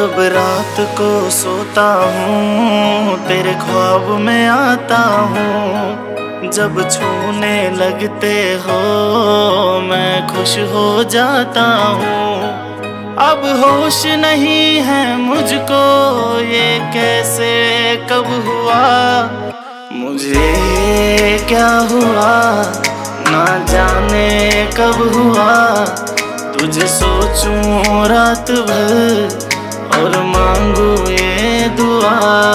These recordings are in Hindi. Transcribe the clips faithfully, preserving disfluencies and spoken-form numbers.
जब रात को सोता हूँ तेरे ख्वाब में आता हूँ। जब छूने लगते हो मैं खुश हो जाता हूँ। अब होश नहीं है मुझको ये कैसे कब हुआ। मुझे क्या हुआ ना जाने कब हुआ। तुझे सोचूं रात भर और मांगू ये दुआ।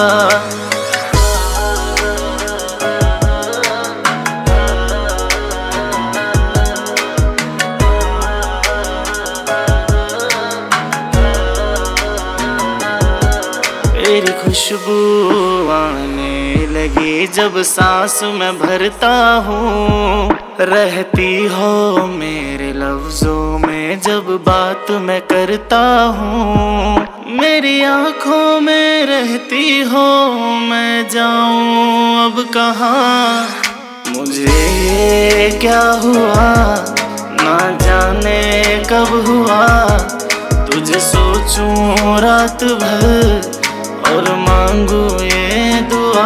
तेरी खुशबू आने लगी जब सांस में भरता हूँ। रहती हो मेरे लफ्जों में जब बात मैं करता हूँ। मेरी आँखों में रहती हो मैं जाऊँ अब कहाँ। मुझे क्या हुआ ना जाने कब हुआ। तुझे सोचूं रात भर और मांगू ये दुआ।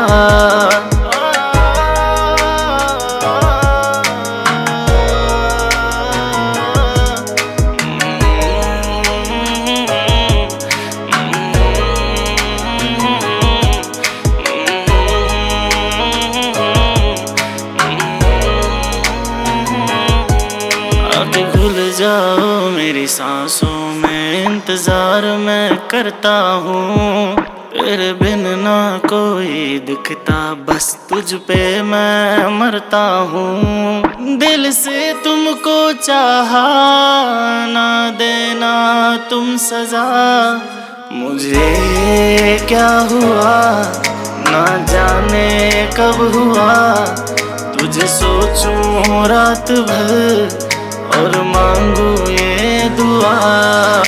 आके घुल जाओ मेरी सांसों में इंतजार मैं करता हूँ। तेरे बिन ना कोई दिखता बस तुझ पे मैं मरता हूँ। दिल से तुमको चाहा ना देना तुम सजा। मुझे क्या हुआ ना जाने कब हुआ। तुझे सोचूं रात भर और मांगू ये दुआ।